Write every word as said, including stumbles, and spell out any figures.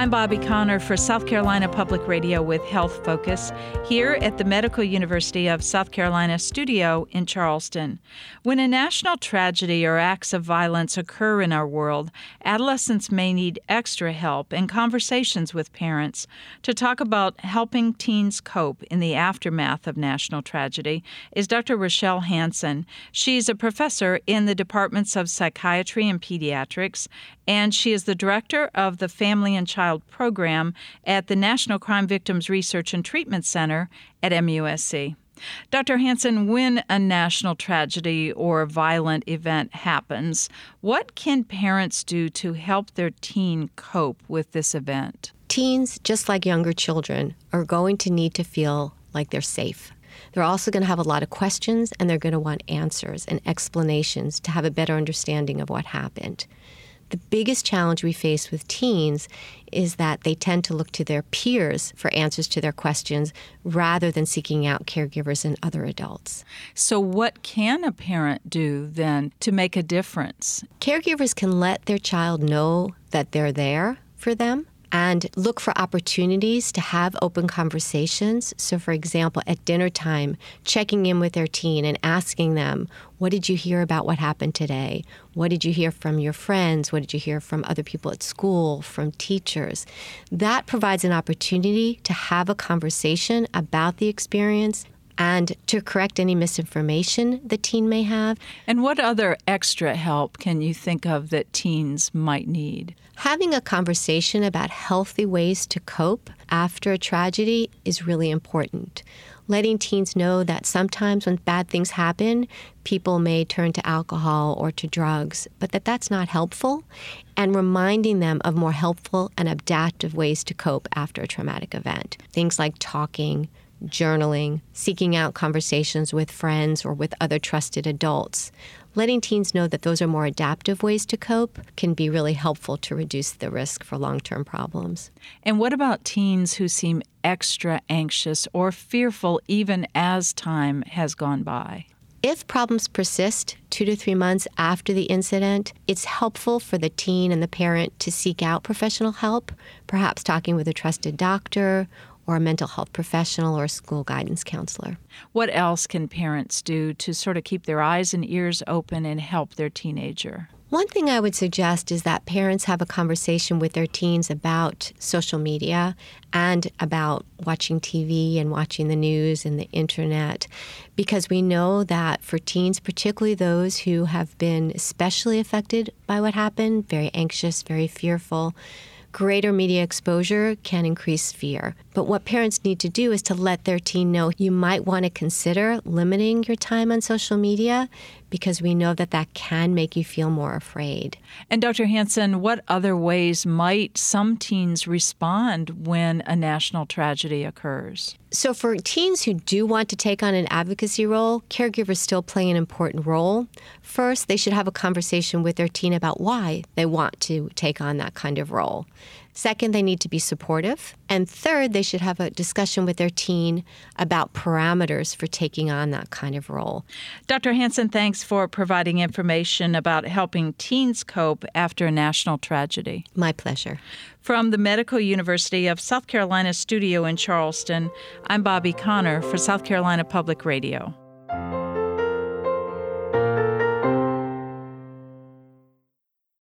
I'm Bobby Connor for South Carolina Public Radio with Health Focus here at the Medical University of South Carolina studio in Charleston. When a national tragedy or acts of violence occur in our world, adolescents may need extra help and conversations with parents. To talk about helping teens cope in the aftermath of national tragedy is Doctor Rochelle Hansen. She's a professor in the departments of psychiatry and pediatrics, and she is the director of the Family and Child Program at the National Crime Victims Research and Treatment Center at M U S C. Doctor Hansen, when a national tragedy or violent event happens, what can parents do to help their teen cope with this event? Teens, just like younger children, are going to need to feel like they're safe. They're also going to have a lot of questions, and they're going to want answers and explanations to have a better understanding of what happened. The biggest challenge we face with teens is that they tend to look to their peers for answers to their questions rather than seeking out caregivers and other adults. So what can a parent do then to make a difference? Caregivers can let their child know that they're there for them and look for opportunities to have open conversations. So, for example, at dinner time, checking in with their teen and asking them, what did you hear about what happened today? What did you hear from your friends? What did you hear from other people at school, from teachers? That provides an opportunity to have a conversation about the experience and to correct any misinformation the teen may have. And what other extra help can you think of that teens might need? Having a conversation about healthy ways to cope after a tragedy is really important. Letting teens know that sometimes when bad things happen, people may turn to alcohol or to drugs, but that that's not helpful, and reminding them of more helpful and adaptive ways to cope after a traumatic event. Things like talking, journaling, seeking out conversations with friends or with other trusted adults. Letting teens know that those are more adaptive ways to cope can be really helpful to reduce the risk for long-term problems. And what about teens who seem extra anxious or fearful even as time has gone by? If problems persist two to three months after the incident, it's helpful for the teen and the parent to seek out professional help, perhaps talking with a trusted doctor or a mental health professional or a school guidance counselor. What else can parents do to sort of keep their eyes and ears open and help their teenager? One thing I would suggest is that parents have a conversation with their teens about social media and about watching T V and watching the news and the internet, because we know that for teens, particularly those who have been especially affected by what happened, very anxious, very fearful, greater media exposure can increase fear. But what parents need to do is to let their teen know you might want to consider limiting your time on social media, because we know that that can make you feel more afraid. And Doctor Hansen, what other ways might some teens respond when a national tragedy occurs? So for teens who do want to take on an advocacy role, caregivers still play an important role. First, they should have a conversation with their teen about why they want to take on that kind of role. Second, they need to be supportive. And third, they should have a discussion with their teen about parameters for taking on that kind of role. Doctor Hansen, thanks for providing information about helping teens cope after a national tragedy. My pleasure. From the Medical University of South Carolina studio in Charleston, I'm Bobby Connor for South Carolina Public Radio.